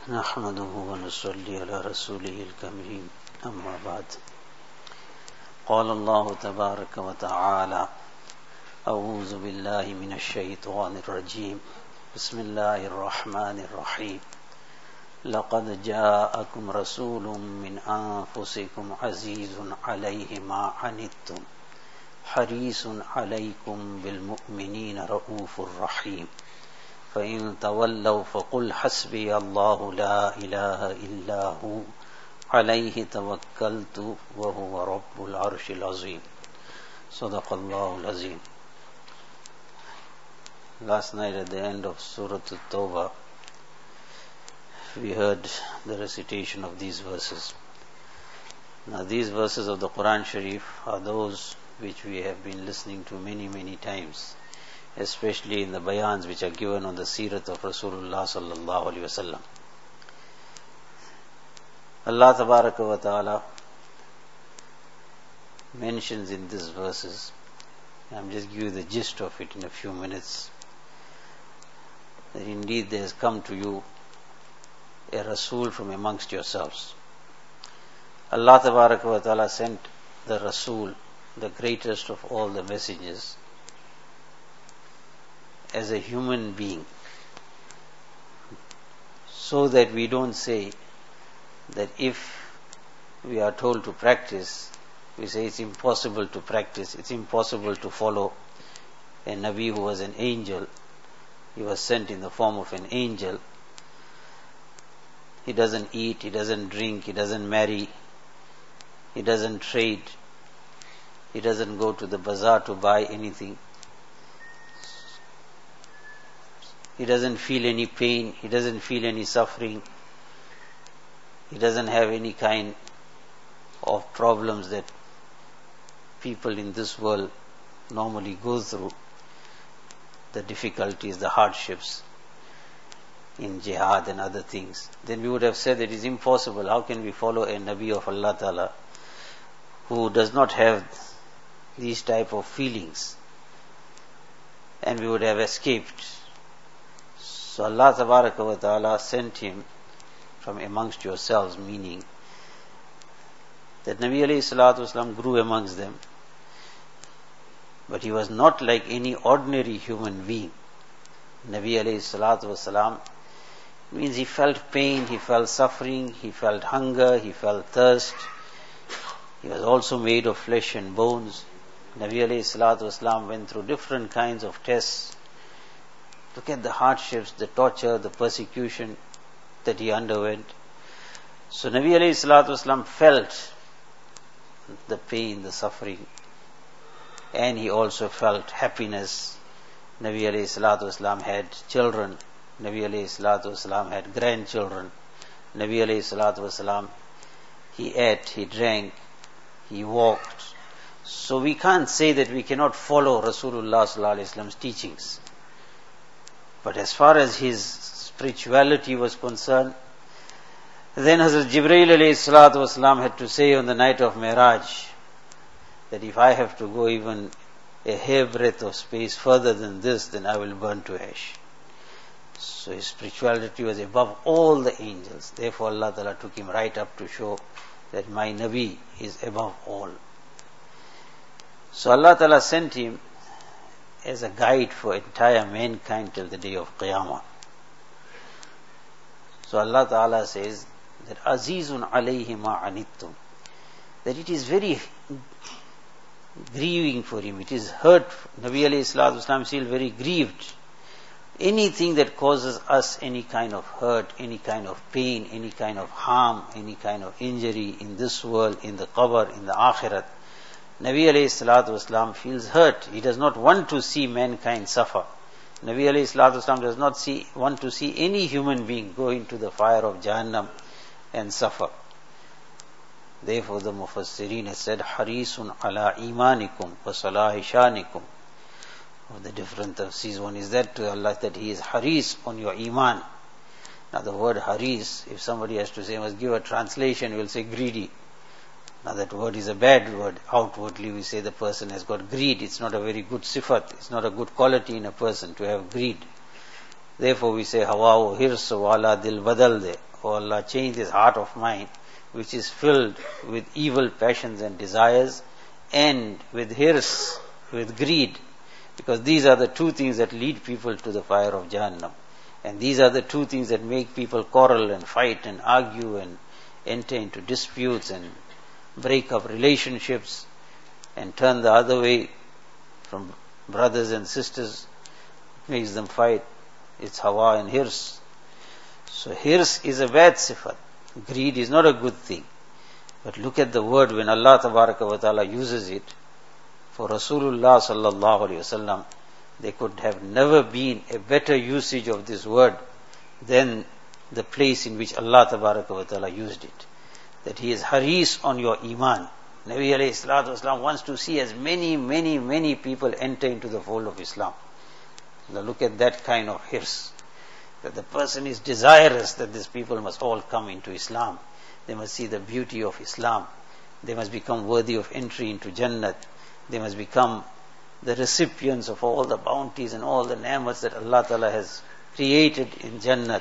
نحمده ونصلي على رسوله الكريم أما بعد قال الله تبارك وتعالى أعوذ بالله من الشيطان الرجيم بسم الله الرحمن الرحيم لقد جاءكم رسول من أنفسكم عزيز عليه ما عنتم حريص عليكم بالمؤمنين رؤوف رحيم فإن تولوا فقل حسبي الله لا إله إلا هو عليه توكلت وهو رب العرش العظيم صدق الله العظيم. Last night at the end of Surah At-Tawbah we heard the recitation of these verses. Now these verses of the Quran Sharif are those which we have been listening to many times, especially in the bayans which are given on the Seerat of Rasulullah sallallahu alaihi wasallam. Allah tabaraka wa ta'ala mentions in these verses, I'm just giving you the gist of it in a few minutes, that indeed there has come to you a Rasul from amongst yourselves. Allah tabaraka wa ta'ala sent the Rasul, the greatest of all the messengers, as a human being, so that we don't say that if we are told to practice, we say it's impossible to practice, it's impossible to follow a Nabi who was an angel. He was sent in the form of an angel. He doesn't eat, he doesn't drink, he doesn't marry, he doesn't trade, he doesn't go to the bazaar to buy anything. He doesn't feel any pain, he doesn't feel any suffering, he doesn't have any kind of problems that people in this world normally go through, the difficulties, the hardships in jihad and other things. Then we would have said that it is impossible. How can we follow a Nabi of Allah Ta'ala who does not have these type of feelings? And we would have escaped. So Allah Tabaraka wa Ta'ala sent him from amongst yourselves, meaning that Nabi alayhi salatu wasalam grew amongst them, but he was not like any ordinary human being. Nabi alayhi salatu wasalam means he felt pain, he felt suffering, he felt hunger, he felt thirst. He was also made of flesh and bones. Nabi alayhi salatu wasalam went through different kinds of tests. Look at the hardships, the torture, the persecution that he underwent. So Nabi alayhi salatu wasalam felt the pain, the suffering, and he also felt happiness. Nabi alayhi salatu wasalam had children. Nabi alayhi salatu wasalam had grandchildren. Nabi alayhi salatu wasalam, he ate, he drank, he walked. So we can't say that we cannot follow Rasulullah sallallahu alayhi wasalam's teachings. But as far as his spirituality was concerned, then Hazrat Jibreel alayhi salatu wasalam had to say on the night of Miraj that if I have to go even a hairbreadth of space further than this, then I will burn to ash. So his spirituality was above all the angels. Therefore Allah Ta'ala took him right up to show that my Nabi is above all. So Allah Ta'ala sent him as a guide for entire mankind till the day of Qiyamah. So Allah Ta'ala says that Azizun alayhi ma anittum, that it is very grieving for him, it is hurt. Nabi alayhi salatu wasalam is still very grieved. Anything that causes us any kind of hurt, any kind of pain, any kind of harm, any kind of injury in this world, in the qabr, in the akhirat, Nabi alayhi salatu wasalam feels hurt. He does not want to see mankind suffer. Nabi alayhi salatu wasalam does not want to see any human being go into the fire of Jahannam and suffer. Therefore the Mufassirin has said, Harisun ala imanikum wa salahi shanikum. Of the different tafsirs, one is that to Allah that He is Haris on your iman. Now the word Haris, if somebody has to say, must give a translation, we will say greedy. Now that word is a bad word. Outwardly we say the person has got greed. It's not a very good sifat. It's not a good quality in a person to have greed. Therefore we say, Hawa o hirs wala dil badal de. Oh Allah, change this heart of mine, which is filled with evil passions and desires, and with hirs, with greed, because these are the two things that lead people to the fire of Jahannam. And these are the two things that make people quarrel and fight and argue and enter into disputes and break up relationships and turn the other way from brothers and sisters, makes them fight. It's hawa and hirs. So hirs is a bad sifat. Greed is not a good thing. But look at the word when Allah Tabaraka wa Ta'ala uses it. For Rasulullah sallallahu alayhi wasallam, there could have never been a better usage of this word than the place in which Allah Tabaraka wa Ta'ala used it. That He is haris on your iman. Nabi alayhi salatu wasalam wants to see as many people enter into the fold of Islam. Now look at that kind of hirs. That the person is desirous that these people must all come into Islam. They must see the beauty of Islam. They must become worthy of entry into Jannat. They must become the recipients of all the bounties and all the ni'mats that Allah Ta'ala has created in Jannat.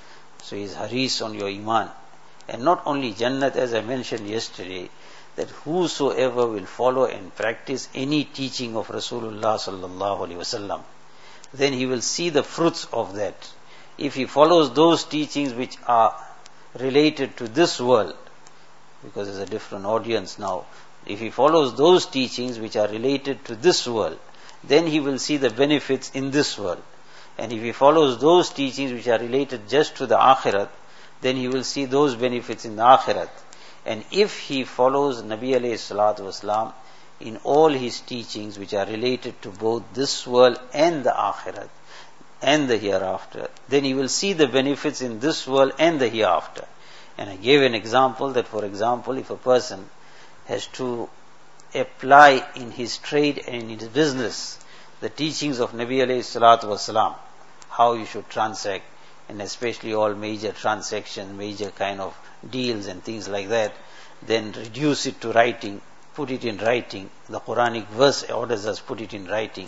So He is haris on your iman. And not only Jannat, as I mentioned yesterday, that whosoever will follow and practice any teaching of Rasulullah sallallahu alaihi wasallam, then he will see the fruits of that. If he follows those teachings which are related to this world, because there's a different audience now, if he follows those teachings which are related to this world, then he will see the benefits in this world. And if he follows those teachings which are related just to the akhirat, then he will see those benefits in the akhirat. And if he follows Nabi alayhi salatu wasalam in all his teachings which are related to both this world and the akhirat and the hereafter, then he will see the benefits in this world and the hereafter. And I gave an example that, for example, if a person has to apply in his trade and in his business the teachings of Nabi alayhi salatu wasalam, how you should transact, and especially all major transactions, major kind of deals and things like that, then reduce it to writing, put it in writing. The Quranic verse orders us put it in writing,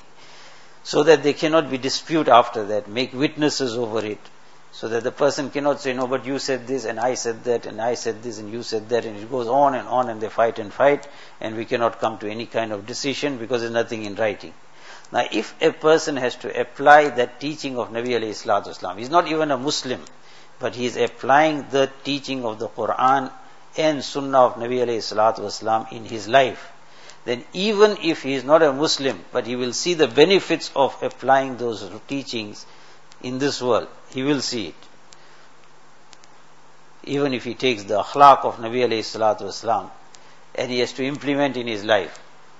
so that there cannot be dispute after that, make witnesses over it, so that the person cannot say, no, but you said this and I said that and I said this and you said that, and it goes on and they fight and we cannot come to any kind of decision because there's nothing in writing. Now if a person has to apply that teaching of Nabi alayhi salatu wasalam, he's not even a Muslim, but he is applying the teaching of the Quran and Sunnah of Nabi alayhi salatu wasalam in his life, then even if he is not a Muslim, but he will see the benefits of applying those teachings in this world. He will see it. Even if he takes the akhlaq of Nabi alayhi salatu wasalam and he has to implement in his life,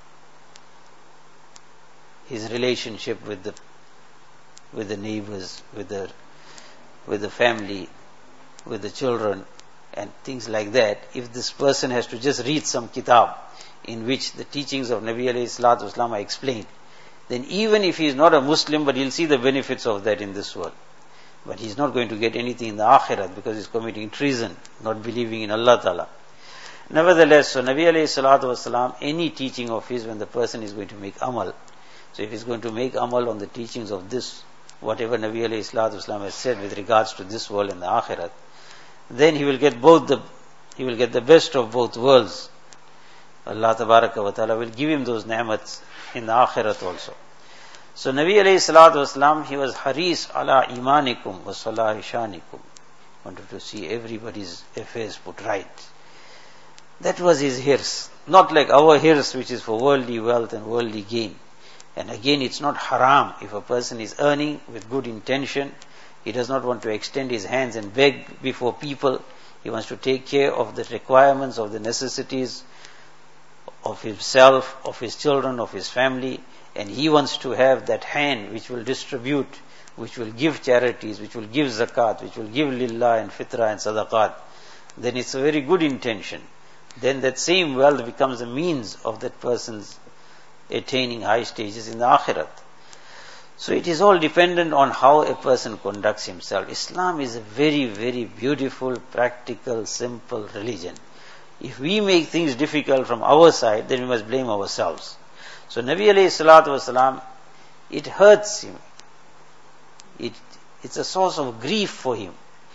his relationship with the neighbors, with the family, with the children, and things like that. If this person has to just read some kitab in which the teachings of Nabi alayhi salatu wasalam are explained, then even if he is not a Muslim, but he'll see the benefits of that in this world. But he's not going to get anything in the akhirat because he's committing treason, not believing in Allah Ta'ala. Nevertheless, so Nabi alayhi salatu wasalam, any teaching of his, when the person is going to make amal, so if he's going to make amal on the teachings of this, whatever Nabi alayhi salatu wasalam has said with regards to this world and the akhirat, then he will get the best of both worlds. Allah Tabaraka wa Ta'ala will give him those ni'mats in the akhirat also. So Nabi alayhi salatu wasalam, he was haris ala imanikum wa salahi shanikum. Wanted to see everybody's affairs put right. That was his hirs. Not like our hirs, which is for worldly wealth and worldly gain. And again, it's not haram if a person is earning with good intention. He does not want to extend his hands and beg before people. He wants to take care of the requirements, of the necessities of himself, of his children, of his family. And he wants to have that hand which will distribute, which will give charities, which will give zakat, which will give lillah and fitrah and sadaqat. Then it's a very good intention. Then that same wealth becomes a means of that person's attaining high stages in the akhirat. So it is all dependent on how a person conducts himself. Islam is a very, very beautiful, practical, simple religion. If we make things difficult from our side, then we must blame ourselves. So Nabi alayhi salatu wasalam, it hurts him. It's a source of grief for him.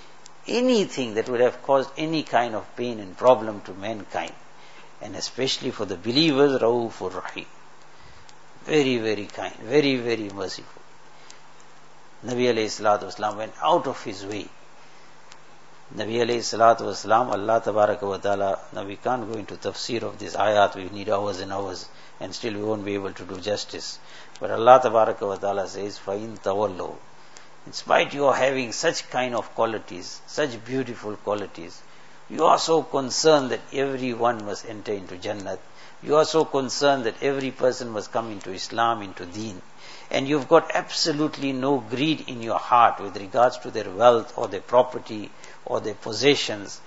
anything that would have caused any kind of pain and problem to mankind. And especially for the believers, Raufur Rahim. Very, very kind, very, very merciful. Nabi alayhi salatu wasalam went out of his way. Nabi alayhi salatu wasalam, Allah tabaraka wa ta'ala, now we can't go into tafsir of this ayat, we need hours and hours, and still we won't be able to do justice. But Allah tabaraka wa ta'ala says, فَإِن تَوَلَّوْا, in spite you are having such kind of qualities, such beautiful qualities, you are so concerned that everyone must enter into Jannat. You are so concerned that every person must come into Islam, into Deen. And you've got absolutely no greed in your heart with regards to their wealth or their property or their possessions.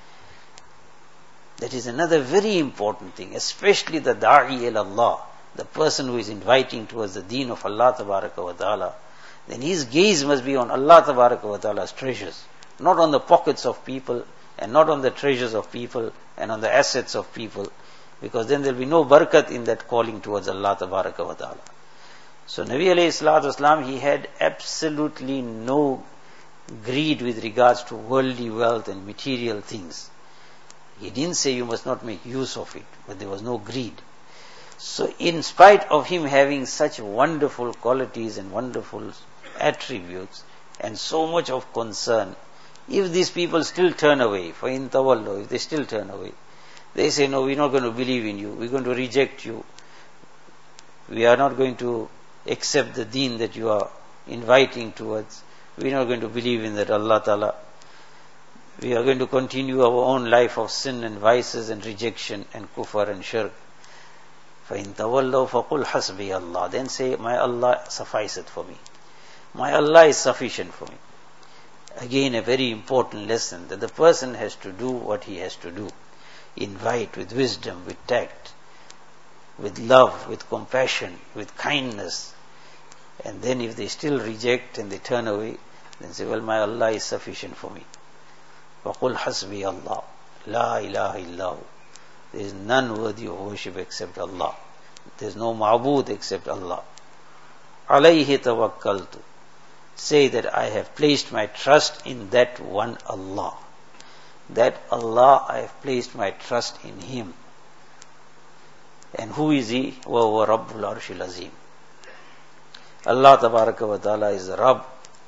That is another very important thing, especially the da'i ila-Allah, the person who is inviting towards the Deen of Allah tabaraka wa ta'ala. Then his gaze must be on Allah tabaraka wa ta'ala's treasures, not on the pockets of people, and not on the treasures of people and on the assets of people, because then there will be no barakat in that calling towards Allah tabaraka wa ta'ala. So Nabi alayhi salatu wasalam, he had absolutely no greed with regards to worldly wealth and material things. He didn't say you must not make use of it, but there was no greed. So in spite of him having such wonderful qualities and wonderful attributes and so much of concern, if these people still turn away, فَإِن تَوَلَّوْا, if they still turn away, they say, no, we're not going to believe in you, we're going to reject you, we are not going to accept the deen that you are inviting towards, we're not going to believe in that Allah Ta'ala, we are going to continue our own life of sin and vices and rejection and kufr and shirk. فَإِن تَوَلَّوْا فَقُلْ حَسْبِيَ اللَّهُ, then say, my Allah sufficeth for me, my Allah is sufficient for me. Again, a very important lesson, that the person has to do what he has to do. Invite with wisdom, with tact, with love, with compassion, with kindness. And then if they still reject and they turn away, then say, well, my Allah is sufficient for me. وَقُلْ حَسْبِيَ اللَّهُ لَا إِلَهَ إِلَّهُ, there is none worthy of worship except Allah. There is no ma'bud except Allah. عَلَيْهِ تَوَكَّلْتُ, say that I have placed my trust in that one Allah. That Allah, I have placed my trust in Him. And who is He? وَهُوَ رَبُّ الْعَرْشِ الْعَظِيمِ. Allah tabaraka wa ta'ala is the Rabb.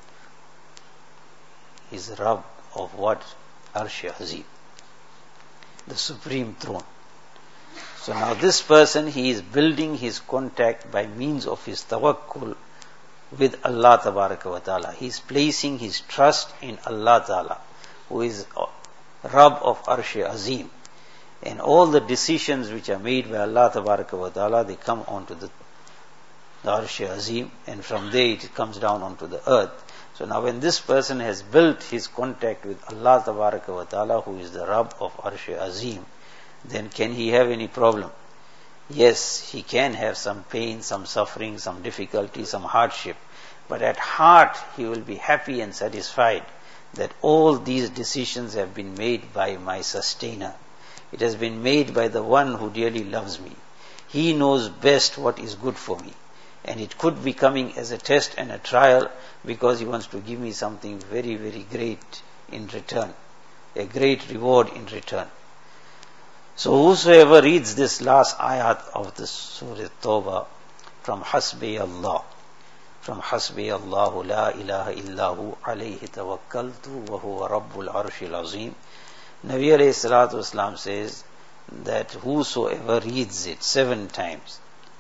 He is the Rabb of what? Arsh Azim, the supreme throne. So now this person, he is building his contact by means of his tawakkul with Allah tabaraka wa ta'ala. He is placing his trust in Allah ta'ala, who is Rabb of Arsh Azim. And all the decisions which are made by Allah tabaraka wa ta'ala, they come onto the Arsh Azim, and from there it comes down onto the earth. So now when this person has built his contact with Allah tabaraka wa ta'ala, who is the Rabb of Arsh Azim, then can he have any problem? Yes, he can have some pain, some suffering, some difficulty, some hardship. But at heart, he will be happy and satisfied that all these decisions have been made by my sustainer. It has been made by the one who dearly loves me. He knows best what is good for me. And it could be coming as a test and a trial, because he wants to give me something very, very great in return. A great reward in return. So whosoever reads this last ayat of the Surah Tawbah, from Hasbi Allah, from Hasbi Allahu la ilaha illahu alayhi tawakkaltu wa huwa rabbul arshil azim, Nabi alayhi salatu wasalam says that whosoever reads it 7 times,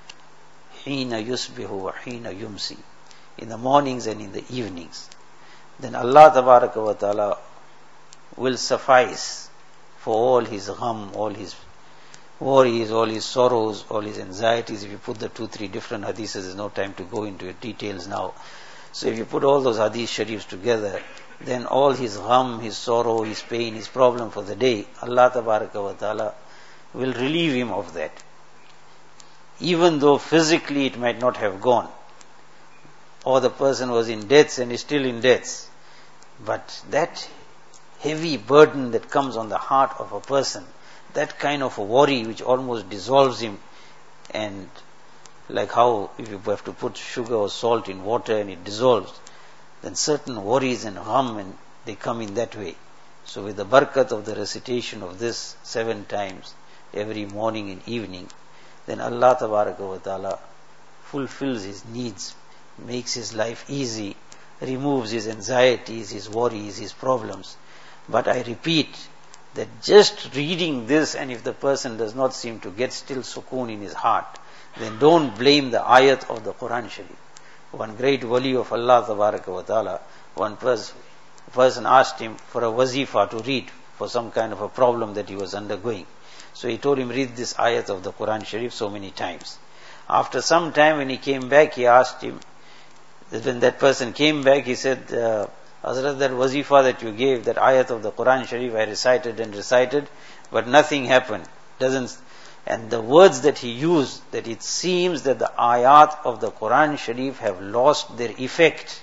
hina yusbihu wa hina yumsi, in the mornings and in the evenings, then Allah tabaraka wa ta'ala will suffice for all his gham, all his worries, all his sorrows, all his anxieties. If you put the 2-3 different hadiths, there's no time to go into details now. So if you put all those hadith sharifs together, then all his gham, his sorrow, his pain, his problem for the day, Allah tabaraka wa ta'ala will relieve him of that. Even though physically it might not have gone, or the person was in debts and is still in debts, but that heavy burden that comes on the heart of a person, that kind of a worry which almost dissolves him, and like how if you have to put sugar or salt in water and it dissolves, then certain worries and gham, and they come in that way. So with the barakat of the recitation of this 7 times, every morning and evening, then Allah Tabaraka wa Ta'ala fulfills his needs, makes his life easy, removes his anxieties, his worries, his problems. But I repeat that just reading this, and if the person does not seem to get still sukoon in his heart, then don't blame the ayat of the Quran Sharif. One great wali of Allah Tabaraka wa Ta'ala, one person asked him for a wazifa to read for some kind of a problem that he was undergoing. So he told him, read this ayat of the Quran Sharif so many times. After some time when he came back, he asked him, when that person came back, he said, Hazrat, that wazifa that you gave, that ayat of the Quran Sharif, I recited and recited, but nothing happened. And the words that he used, that it seems that the ayat of the Quran Sharif have lost their effect.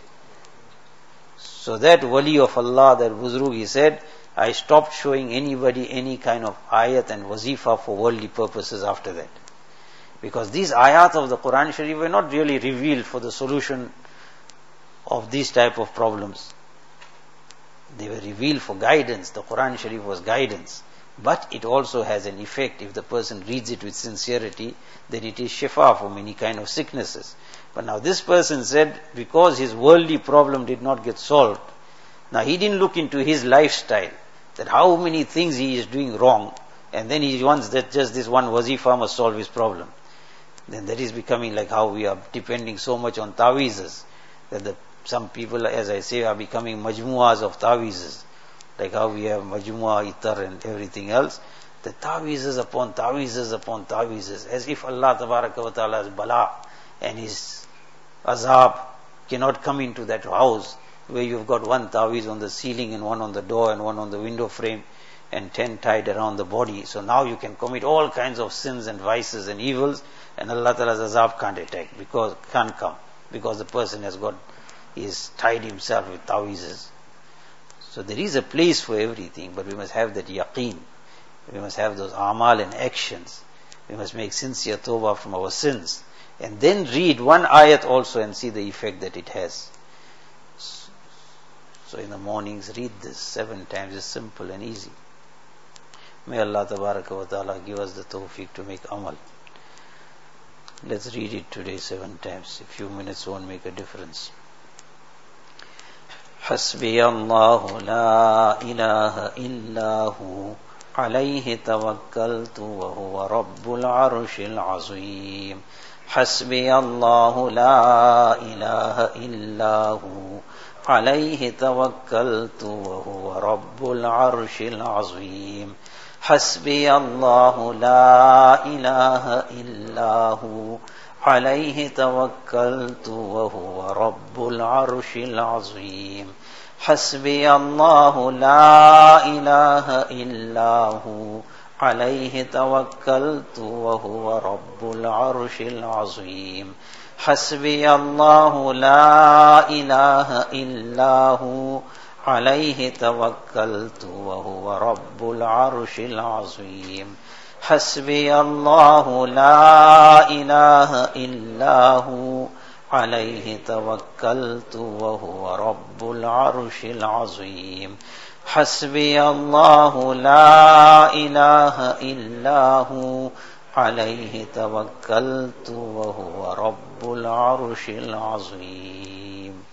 So that wali of Allah, that Buzrug, he said, I stopped showing anybody any kind of ayat and wazifa for worldly purposes after that. Because these ayat of the Quran Sharif were not really revealed for the solution of these type of problems. They were revealed for guidance. The Quran Sharif was guidance. But it also has an effect. If the person reads it with sincerity, then it is shifa for many kind of sicknesses. But now this person said, because his worldly problem did not get solved, now he didn't look into his lifestyle, that how many things he is doing wrong, and then he wants that just this one wazifa must solve his problem. Then that is becoming like how we are depending so much on ta'weezes, that some people, as I say, are becoming majmu'as of ta'weezes, like how we have majmu'a, itar and everything else. The ta'weezes upon ta'weezes upon ta'weezes, as if Allah Tabaraka wa Ta'ala's bala and his azab cannot come into that house where you've got one ta'weez on the ceiling and one on the door and one on the window frame and 10 tied around the body. So now you can commit all kinds of sins and vices and evils, and Allah Ta'ala's azab can't come because the person is tied himself with ta'weezes. So there is a place for everything, but we must have that yaqeen. We must have those amal and actions. We must make sincere tawbah from our sins. And then read one ayat also and see the effect that it has. So in the mornings, read this 7 times. It's simple and easy. May Allah Tabaraka wa Ta'ala give us the tawfiq to make amal. Let's read it today 7 times. A few minutes won't make a difference. حسبي الله لا إله إلا هو عليه توكلت وهو رب العرش العظيم حسبي الله لا إله إلا هو عليه توكلت وهو رب العرش العظيم حسبي الله لا إله إلا هو عليه توكلت وهو رب العرش العظيم حسبي الله لا إله إلا هو عليه توكلت وهو رب العرش العظيم حسبي الله لا إله إلا هو عليه توكلت وهو رب العرش العظيم حسبي الله لا إله إلا هو عليه توكلت وهو رب العرش العظيم حسبي الله لا إله إلا هو عليه توكلت وهو رب العرش العظيم